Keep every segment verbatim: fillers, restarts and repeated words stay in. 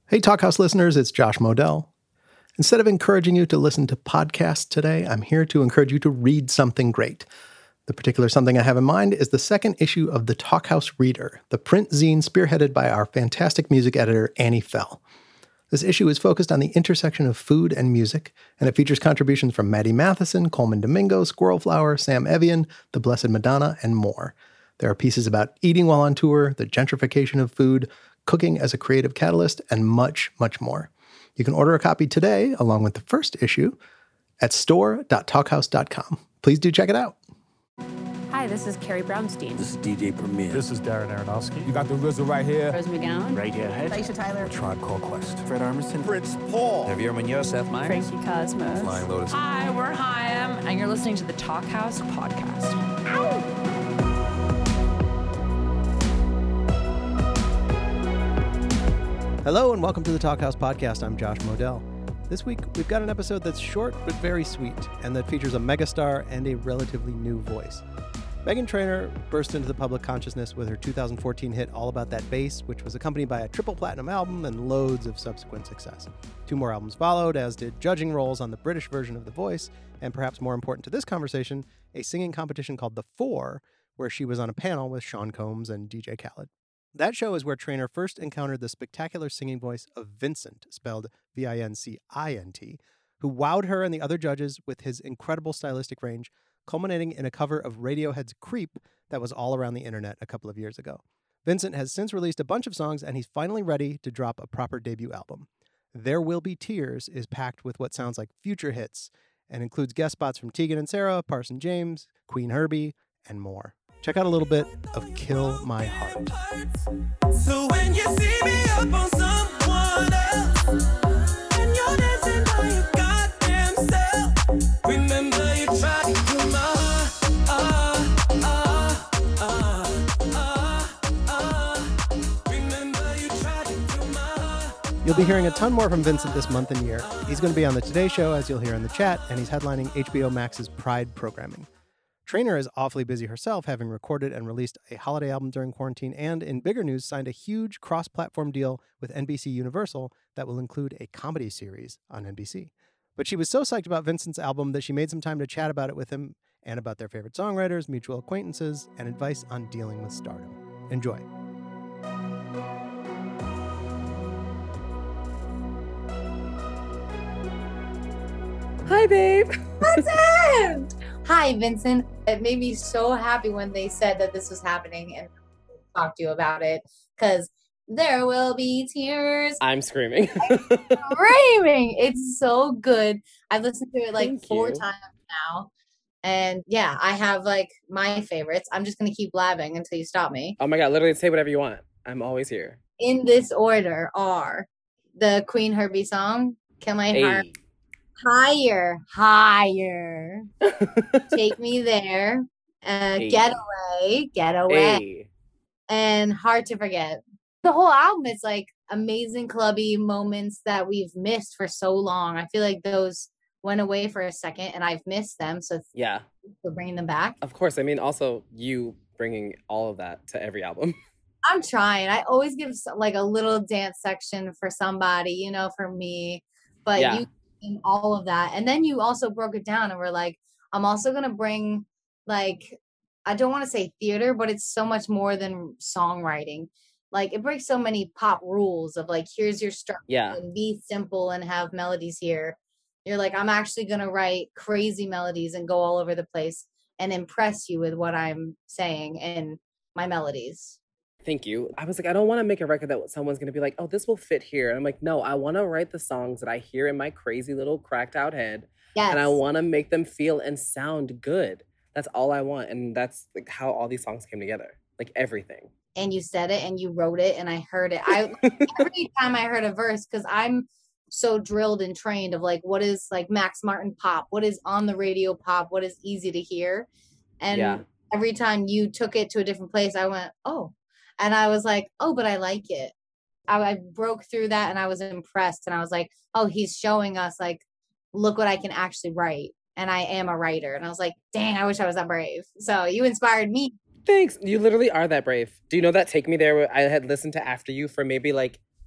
Hey, Talkhouse listeners, it's Josh Modell. Instead of encouraging you to listen to podcasts today, I'm here to encourage you to read something great. The particular something I have in mind is the second issue of the Talkhouse Reader, the print zine spearheaded by our fantastic music editor, Annie Fell. This issue is focused on the intersection of food and music, and it features contributions from Maddie Matheson, Coleman Domingo, Squirrel Flower, Sam Evian, The Blessed Madonna, and more. There are pieces about eating while on tour, the gentrification of food, cooking as a creative catalyst, and much, much more. You can order a copy today, along with the first issue, at store dot talkhouse dot com. Please do check it out. Hi, this is Carrie Brownstein. This is D J Premier. This is Darren Aronofsky. You got the R Z A right here. Rose McGowan. Radiohead. Aisha Tyler. Tribe Called Quest. Fred Armisen. Prince Paul. Javier Munoz. Seth Meyers. Frankie Cosmos. Flying Lotus. Hi, we're Chaim, and you're listening to the Talkhouse Podcast. Ow! Hello and welcome to the Talkhouse Podcast. I'm Josh Modell. This week, we've got an episode that's short but very sweet, and that features a megastar and a relatively new voice. Meghan Trainor burst into the public consciousness with her two thousand fourteen hit All About That Bass, which was accompanied by a triple platinum album and loads of subsequent success. Two more albums followed, as did judging roles on the British version of The Voice, and perhaps more important to this conversation, a singing competition called The Four, where she was on a panel with Sean Combs and D J Khaled. That show is where Trainor first encountered the spectacular singing voice of Vincent, spelled V I N C I N T, who wowed her and the other judges with his incredible stylistic range, culminating in a cover of Radiohead's Creep that was all around the internet a couple of years ago. Vincent has since released a bunch of songs, and he's finally ready to drop a proper debut album. There Will Be Tears is packed with what sounds like future hits, and includes guest spots from Tegan and Sara, Parson James, Queen Herbie, and more. Check out a little bit of Kill My Heart. So when you see me up on someone else, and you're dancing by your goddamn self, remember you tried to kill my heart. Ah, ah, ah, ah, ah. Remember you tried to kill my heart. You'll be hearing a ton more from Vincent this month and year. He's going to be on the Today Show, as you'll hear in the chat, and he's headlining H B O Max's Pride programming. Trainor is awfully busy herself, having recorded and released a holiday album during quarantine, and in bigger news, signed a huge cross-platform deal with N B C Universal that will include a comedy series on N B C. But she was so psyched about Vincent's album that she made some time to chat about it with him and about their favorite songwriters, mutual acquaintances, and advice on dealing with stardom. Enjoy. Hi, babe. What's up? Hi, Vincent. It made me so happy when they said that this was happening and talked to you about it, because there will be tears. I'm screaming. I'm screaming. It's so good. I've listened to it like Thank four you. times now. And yeah, I have like my favorites. I'm just going to keep blabbing until you stop me. Oh my God, literally say whatever you want. I'm always here. In this order are the Queen Herbie song, Kill My Hey. Heart, Higher, Higher, Take Me There, uh, Hey. Getaway, Getaway, Hey. and Hard to Forget. The whole album is like amazing clubby moments that we've missed for so long. I feel like those went away for a second and I've missed them. So Yeah, we're bringing them back. of course. I mean, also you bringing all of that to every album. I'm trying. I always give so- like a little dance section for somebody, you know, for me. But Yeah. you in all of that. And then you also broke it down and we're like, I'm also going to bring like, I don't want to say theater, but it's so much more than songwriting. Like it breaks so many pop rules of like, here's your structure Yeah. and be simple and have melodies here. You're like, I'm actually going to write crazy melodies and go all over the place and impress you with what I'm saying in my melodies. Thank you. I was like, I don't want to make a record that someone's going to be like, oh, this will fit here. And I'm like, no, I want to write the songs that I hear in my crazy little cracked out head. Yes. And I want to make them feel and sound good. That's all I want. And that's like how all these songs came together. Like everything. And you said it and you wrote it and I heard it. I every time I heard a verse, because I'm so drilled and trained of like what is like Max Martin pop, what is on the radio pop, what is easy to hear. And Yeah. every time you took it to a different place, I went, oh. And I was like, oh, but I like it. I, I broke through that and I was impressed. And I was like, oh, he's showing us like, look what I can actually write. And I am a writer. And I was like, dang, I wish I was that brave. So you inspired me. Thanks. You literally are that brave. Do you know that Take Me There, I had listened to after you for maybe like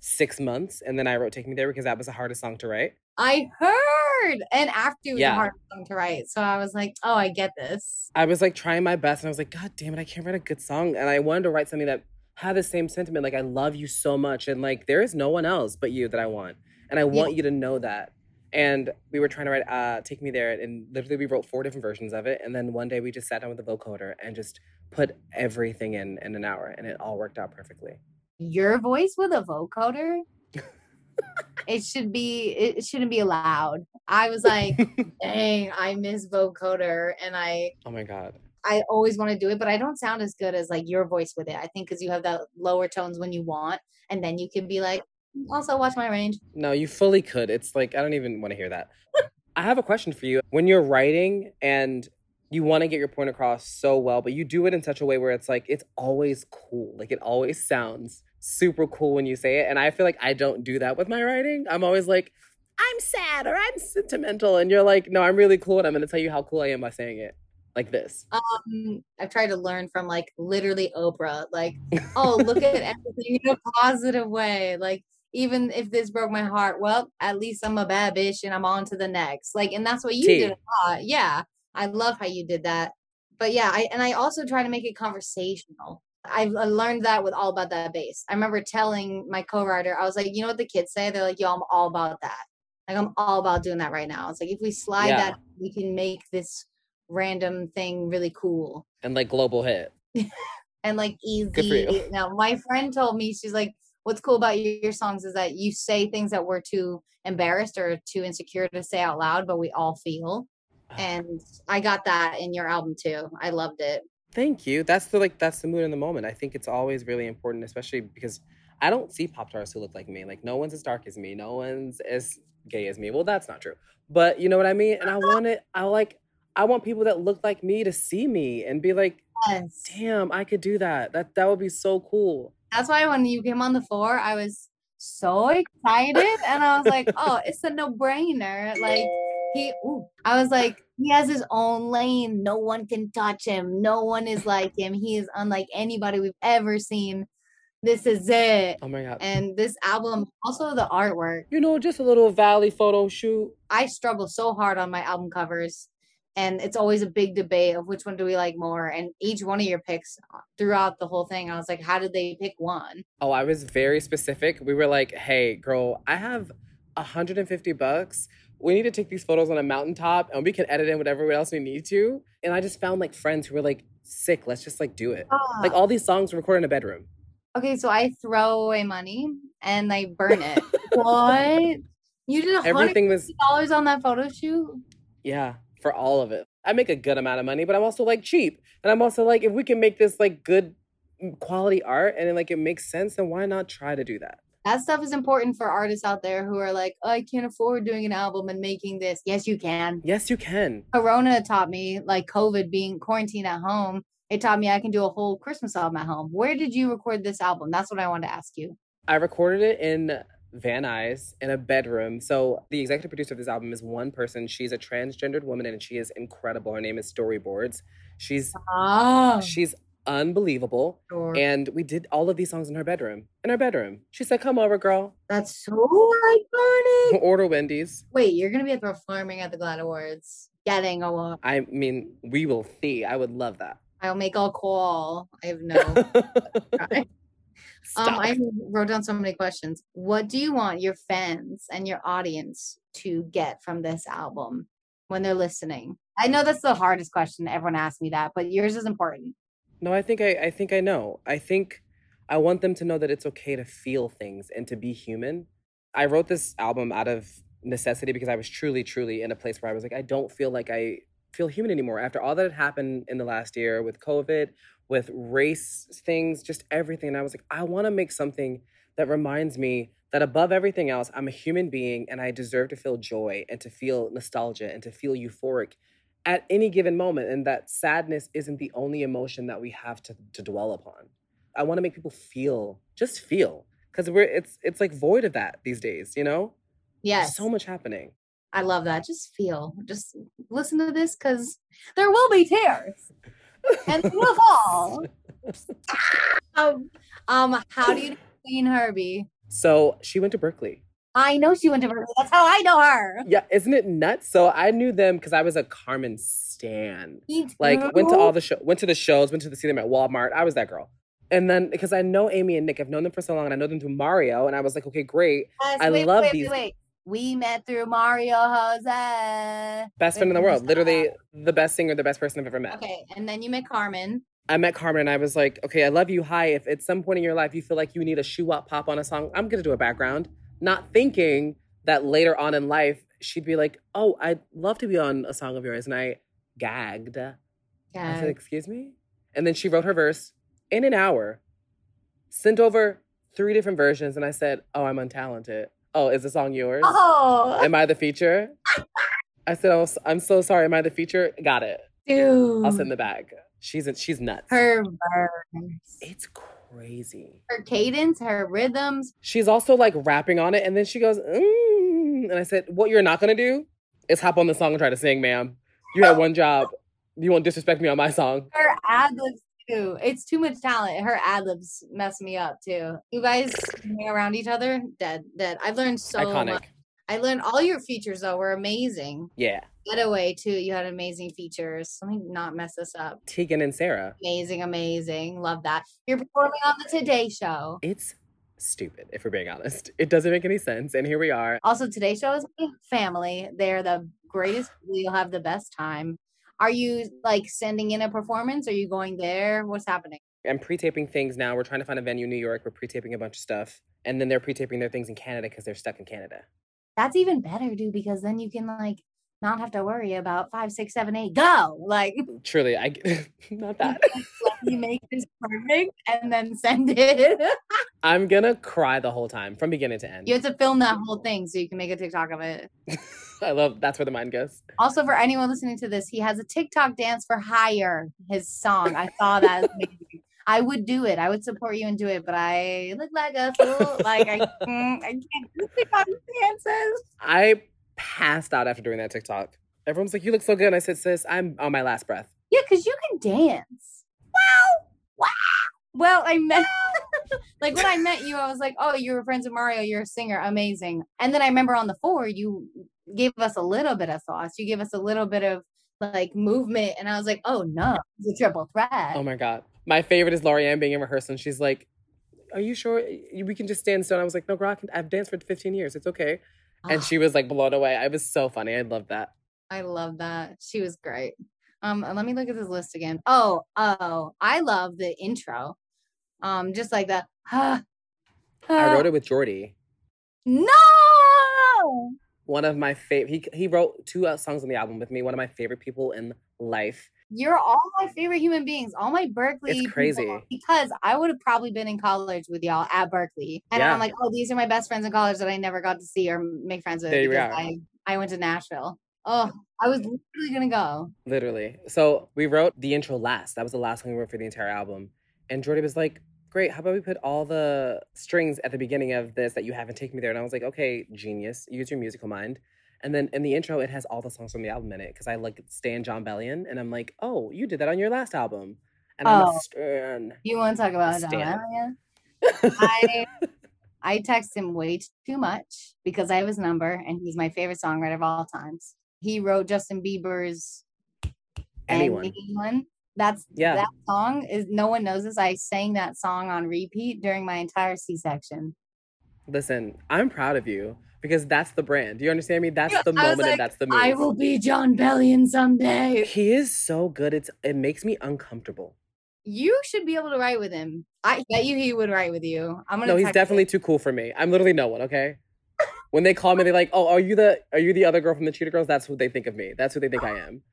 six months. And then I wrote Take Me There because that was the hardest song to write. I heard. And after it was Yeah. a hard song to write. So I was like, oh, I get this. I was like trying my best and I was like, God damn it, I can't write a good song. And I wanted to write something that had the same sentiment. Like, I love you so much. And like, there is no one else but you that I want. And I want Yeah. you to know that. And we were trying to write uh, Take Me There. And literally we wrote four different versions of it. And then one day we just sat down with the vocoder and just put everything in in an hour. And it all worked out perfectly. Your voice with a vocoder? It should be, it shouldn't be allowed. I was like, dang, I miss vocoder. And I, Oh my God. I always want to do it, but I don't sound as good as like your voice with it. I think because you have that lower tones when you want, and then you can be like, also watch my range. No, you fully could. It's like, I don't even want to hear that. I have a question for you. When you're writing and you want to get your point across so well, but you do it in such a way where it's like, it's always cool. Like, it always sounds super cool when you say it. And I feel like I don't do that with my writing. I'm always like, I'm sad or I'm sentimental. And you're like, no, I'm really cool. And I'm going to tell you how cool I am by saying it like this. Um, I've tried to learn from like literally Oprah, like, oh, look at everything in a positive way. Like, even if this broke my heart, well, at least I'm a bad bitch and I'm on to the next. Like, and that's what you T. did a lot. Yeah. I love how you did that. But yeah, I and I also try to make it conversational. I've I learned that with All About That Bass. I remember telling my co-writer, I was like, you know what the kids say? They're like, yo, I'm all about that. Like, I'm all about doing that right now. It's like, if we slide Yeah. that, we can make this random thing really cool And like global hit. and like Good for easy. you. Now, my friend told me, she's like, what's cool about your, your songs is that you say things that we're too embarrassed or too insecure to say out loud, but we all feel. And I got that in your album too. I loved it. Thank you. That's the like that's the mood in the moment. I think it's always really important, especially because I don't see pop stars who look like me. Like, no one's as dark as me. No one's as gay as me. Well, that's not true. But you know what I mean? And I want it, I like I want people that look like me to see me and be like, Yes. damn, I could do that. That that would be so cool. That's why when you came on the floor, I was so excited. And I was like, oh, it's a no-brainer. Like, he, ooh. I was like, he has his own lane. No one can touch him. No one is like him. He is unlike anybody we've ever seen. This is it. Oh my God. And this album, also the artwork. You know, just a little Valley photo shoot. I struggle so hard on my album covers. And it's always a big debate of which one do we like more. And each one of your picks throughout the whole thing, I was like, how did they pick one? Oh, I was very specific. We were like, hey, girl, I have one hundred fifty bucks. We need to take these photos on a mountaintop and we can edit in whatever else we need to. And I just found like friends who were like, sick, let's just like do it. Ah. Like, all these songs were recorded in a bedroom. Okay, so I throw away money and I burn it. What? You did one hundred Everything was, dollars on that photo shoot? yeah, for all of it. I make a good amount of money, but I'm also like cheap. And I'm also like, if we can make this like good quality art and then like it makes sense, then why not try to do that? That stuff is important for artists out there who are like, oh, I can't afford doing an album and making this. Yes, you can. Yes, you can. Corona taught me, like COVID being quarantined at home, it taught me I can do a whole Christmas album at home. Where did you record this album? That's what I wanted to ask you. I recorded it in Van Nuys in a bedroom. So the executive producer of this album is one person. She's a transgendered woman and she is incredible. Her name is Storyboards. She's Oh, she's unbelievable. sure. And we did all of these songs in her bedroom. In her bedroom. She said, come over, girl. That's so iconic. Order Wendy's. Wait, you're going to be performing at the GLAAD Awards, getting a walk. I mean, we will see. I would love that. I'll make a call. I have no. um, Stop. I wrote down so many questions. What do you want your fans and your audience to get from this album when they're listening? I know that's the hardest question. Everyone asks me that, but yours is important. No, I think I, I think I know. I think I want them to know that it's okay to feel things and to be human. I wrote this album out of necessity because I was truly, truly in a place where I was like, I don't feel like I feel human anymore. After all that had happened in the last year with COVID, with race things, just everything. And I was like, I want to make something that reminds me that above everything else, I'm a human being and I deserve to feel joy and to feel nostalgia and to feel euphoric at any given moment. And that sadness isn't the only emotion that we have to, to dwell upon. I want to make people feel, just feel, because we're it's it's like void of that these days, you know? Yes. There's so much happening. I love that. Just feel. Just listen to this because there will be tears. And they will fall. um, um, how do you know Queen Herbie? So she went to Berkeley. I know she went to Berkeley. That's how I know her. Yeah, isn't it nuts? So I knew them because I was a Carmen stan. Me too. Like went to all the show, went to the shows, went to the see them at Walmart. I was that girl. And then because I know Amy and Nick, I've known them for so long, and I know them through Mario, and I was like, okay, great. Yes, I wait, love wait, these. Wait, wait. We met through Mario Jose. Best friend in the world, literally the best singer, the best person I've ever met. Okay, and then you met Carmen. I met Carmen and I was like, okay, I love you. Hi. If at some point in your life you feel like you need a shoo-wop pop on a song, I'm going to do a background. Not thinking that later on in life, she'd be like, oh, I'd love to be on a song of yours. And I gagged. I said, excuse me? And then she wrote her verse in an hour, sent over three different versions. And I said, oh, I'm untalented. Oh, is the song yours? Oh. Am I the feature? I said, oh, I'm so sorry. Am I the feature? Got it. Dude. I'll send the bag. She's she's nuts. Her verse. It's crazy. Her cadence, her rhythms. She's also like rapping on it, and then she goes, mm. And I said, what you're not gonna do is hop on the song and try to sing, ma'am. You had one job. You won't disrespect me on my song. Her ad-libs too. It's too much talent. Her ad-libs mess me up too. You guys hang around each other, dead, dead. I've learned so Iconic. much. I learned all your features though were amazing. Yeah. Getaway too. You had amazing features. Let me not mess this up. Tegan and Sarah. Amazing, amazing. Love that. You're performing on the Today Show. It's stupid, if we're being honest. It doesn't make any sense. And here we are. Also, Today Show is my family. They're the greatest. You'll have the best time. Are you like sending in a performance? Are you going there? What's happening? I'm pre-taping things now. We're trying to find a venue in New York. We're pre-taping a bunch of stuff. And then they're pre-taping their things in Canada because they're stuck in Canada. That's even better, dude, because then you can like not have to worry about five, six, seven, eight, go. Like truly, I not that. You make this perfect and then send it. I'm gonna cry the whole time from beginning to end. You have to film that whole thing so you can make a TikTok of it. I love that's where the mind goes. Also, for anyone listening to this, he has a TikTok dance for Higher, his song. I saw that. I would do it. I would support you and do it, but I look like a fool. Like I, mm, I can't do TikTok dances. I passed out after doing that TikTok. Everyone's like, "You look so good." And I said, "Sis, I'm on my last breath." Yeah, because you can dance. Wow, wow. Well, I met like when I met you, I was like, "Oh, you were friends with Mario. You're a singer, amazing." And then I remember on the four, you gave us a little bit of sauce. You gave us a little bit of like movement, and I was like, "Oh no, it's a triple threat." Oh my god. My favorite is Lorianne being in rehearsal, and she's like, "Are you sure we can just stand still?" And I was like, "No, girl, I can, I've danced for fifteen years. It's okay." And she was like blown away. I was so funny. I love that. I love that. She was great. Um, let me look at this list again. Oh, oh, I love the intro. Um, just like that. I wrote it with Jordy. No. One of my favorite. He he wrote two uh, songs on the album with me. One of my favorite people in life. You're all my favorite human beings. All my Berkeley. It's crazy people, because I would have probably been in college with y'all at Berkeley, and yeah. I'm like, oh, these are my best friends in college that I never got to see or make friends with. There because we are. I I went to Nashville. Oh, I was literally gonna go. Literally. So we wrote the intro last. That was the last one we wrote for the entire album. And Jordy was like, great, how about we put all the strings at the beginning of this that you haven't taken me there? And I was like, okay, genius. Use your musical mind. And then in the intro, it has all the songs from the album in it because I like stan John Bellion. And I'm like, oh, you did that on your last album. And I'm Oh. a stan. You want to talk about John Stan. Bellion? I I text him way too much because I have his number and he's my favorite songwriter of all times. He wrote Justin Bieber's Anyone. Anyone. That's Yeah. that song is no one knows this. I sang that song on repeat during my entire C-section. Listen, I'm proud of you because that's the brand. Do you understand me? That's Yeah, the I was moment like, and that's the move. I will be John Bellion someday. He is so good. It's It makes me uncomfortable. You should be able to write with him. I bet you he would write with you. I'm gonna No, he's text definitely him. too cool for me. I'm literally no one, okay? When they call me, they're like, oh, are you the are you the other girl from the Cheetah Girls? That's who they think of me. That's who they think I am.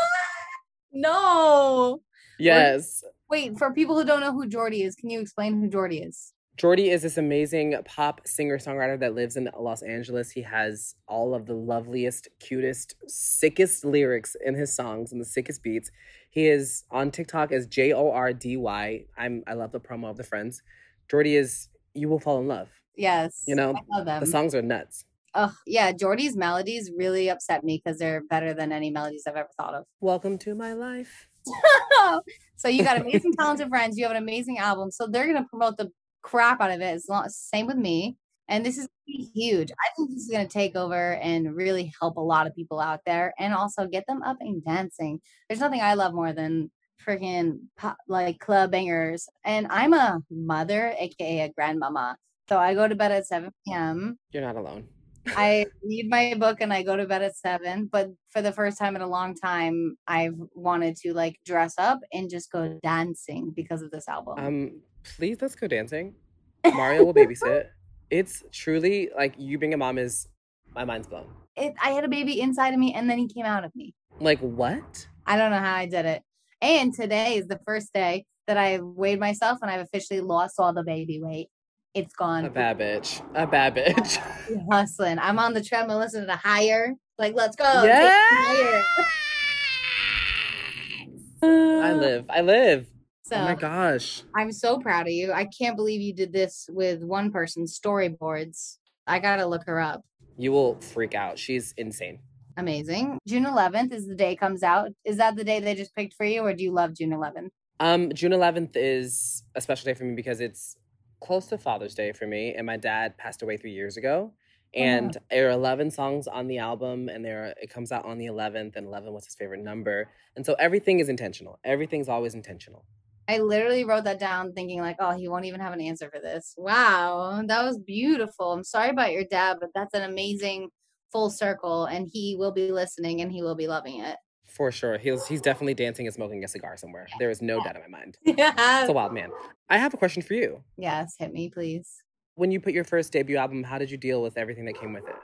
No. Yes. Wait, for people who don't know who Jordy is, can you explain who Jordy is? Jordy is this amazing pop singer-songwriter that lives in Los Angeles. He has all of the loveliest, cutest, sickest lyrics in his songs and the sickest beats. He is on TikTok as J O R D Y. I'm I love the promo of the Friends. Jordy is You Will Fall in Love. Yes. You know, I love them. the songs are nuts. Oh, yeah. Jordy's melodies really upset me because they're better than any melodies I've ever thought of. Welcome to my life. So you got amazing, talented friends. You have an amazing album. So they're going to promote the crap out of it. As long, same with me. And this is huge. I think this is going to take over and really help a lot of people out there and also get them up and dancing. There's nothing I love more than freaking pop, like club bangers. And I'm a mother, aka a grandmama. So I go to bed at seven p.m. You're not alone. I read my book and I go to bed at seven. But for the first time in a long time, I've wanted to like dress up and just go dancing because of this album. Um, please let's go dancing. Mario will babysit. It's truly like you being a mom is my mind's blown. It, I had a baby inside of me and then he came out of me. Like what? I don't know how I did it. And today is the first day that I weighed myself and I've officially lost all the baby weight. It's gone. A bad bitch. A bad bitch. Hustling. I'm on the treadmill listening to Higher. Like, let's go. Yeah. I live. I live. So, oh my gosh. I'm so proud of you. I can't believe you did this with one person's storyboards. I got to look her up. You will freak out. She's insane. Amazing. June eleventh is the day it comes out. Is that the day they just picked for you, or do you love June eleventh? Um, June eleventh is a special day for me because it's close to Father's Day for me, and my dad passed away three years ago. And oh. there are eleven songs on the album, and there are, it comes out on the eleventh, and eleven was his favorite number. And so everything is intentional. Everything's always intentional. I literally wrote that down thinking like, oh, he won't even have an answer for this. Wow, that was beautiful. I'm sorry about your dad, but that's an amazing full circle, and he will be listening and he will be loving it. For sure. He's he's definitely dancing and smoking a cigar somewhere. There is no doubt in my mind. Yeah. It's a wild man. I have a question for you. Yes, hit me, please. When you put your first debut album, how did you deal with everything that came with it?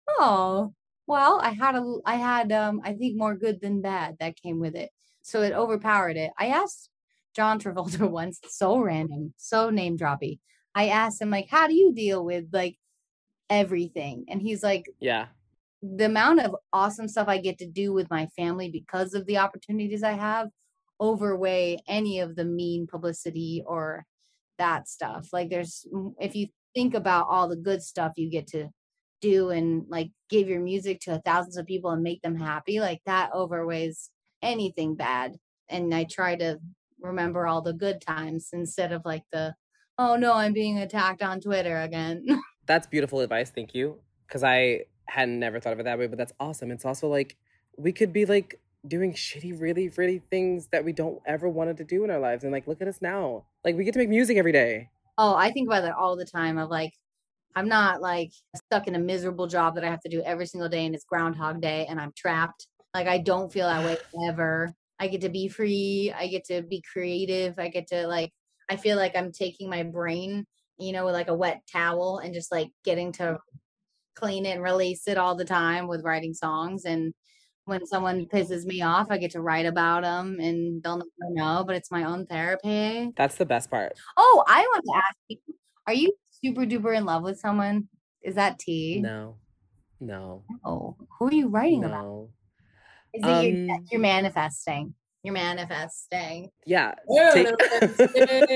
Oh, well, I had a, I had, um, I think more good than bad that came with it. So it overpowered it. I asked John Travolta once, so random, so name droppy. I asked him like, how do you deal with like everything? And he's like, yeah, the amount of awesome stuff I get to do with my family because of the opportunities I have overweigh any of the mean publicity or that stuff. Like there's, if you think about all the good stuff you get to do and like give your music to thousands of people and make them happy, like that overweighs anything bad. And I try to remember all the good times instead of like the, oh no, I'm being attacked on Twitter again. That's beautiful advice. Thank you. Because I hadn't never thought of it that way, but that's awesome. It's also like, we could be like doing shitty, really, really things that we don't ever wanted to do in our lives. And like, look at us now. Like we get to make music every day. Oh, I think about that all the time of like, I'm not like stuck in a miserable job that I have to do every single day and it's Groundhog Day and I'm trapped. Like I don't feel that way ever. I get to be free. I get to be creative. I get to like, I feel like I'm taking my brain, you know, with like a wet towel and just like getting to clean it and release it all the time with writing songs. And when someone pisses me off, I get to write about them and they'll never know, but it's my own therapy. That's the best part. Oh, I want to ask you, are you super duper in love with someone? Is that tea? No, no. Oh, who are you writing no. about? Is it um, you're, you're manifesting? You're manifesting. Yeah. Because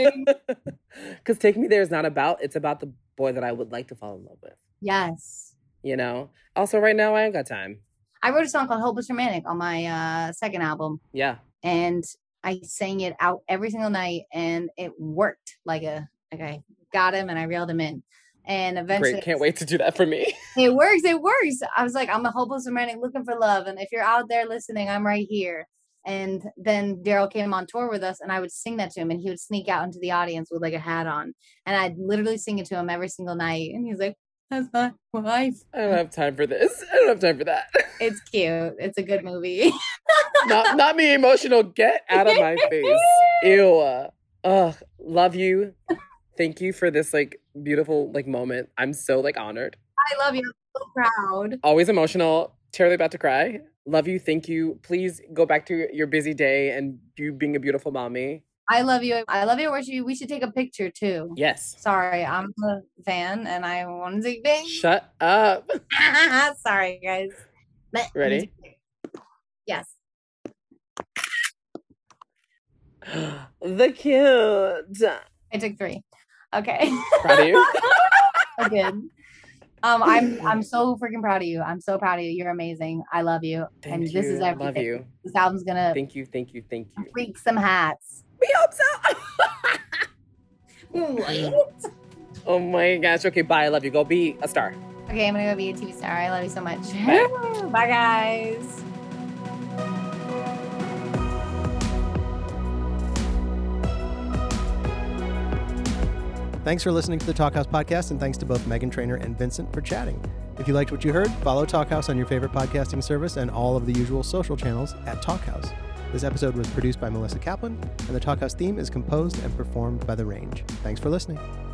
take, take Me There is not about, it's about the boy that I would like to fall in love with. Yes. You know? Also, right now, I ain't got time. I wrote a song called Hopeless Romantic on my uh, second album. Yeah. And I sang it out every single night and it worked like a, like I got him and I reeled him in. And eventually, great, can't wait to do that for me. It works, it works. I was like, I'm a hopeless romantic looking for love. And if you're out there listening, I'm right here. And then Daryl came on tour with us and I would sing that to him and he would sneak out into the audience with like a hat on. And I'd literally sing it to him every single night. And he's like, that's my wife. I don't have time for this. I don't have time for that. It's cute. It's a good movie. not, not me emotional. Get out of my face. Ew. Ugh. Love you. Thank you for this like beautiful like moment. I'm so like honored. I love you. I'm so proud. Always emotional. Terribly about to cry. Love you. Thank you. Please go back to your busy day and you being a beautiful mommy. I love you. I love you. We should, we should take a picture too. Yes. Sorry, I'm a fan and I want to say bing. Shut up. Sorry, guys. Ready? Yes. The cute. I took three. Okay. Proud of you. Good. Um, I'm I'm so freaking proud of you. I'm so proud of you. You're amazing. I love you. Thank and you. This is everything. Love you. This album's gonna Thank you, thank you, thank you. freak some hats. We hope so. What? Oh my gosh. Okay, bye. I love you. Go be a star. Okay, I'm gonna go be a T V star. I love you so much. Bye. Bye, guys. Thanks for listening to the Talkhouse podcast, and thanks to both Meghan Trainor and Vincent for chatting. If you liked what you heard, follow Talkhouse on your favorite podcasting service and all of the usual social channels at Talkhouse. This episode was produced by Melissa Kaplan, and the Talkhouse theme is composed and performed by The Range. Thanks for listening.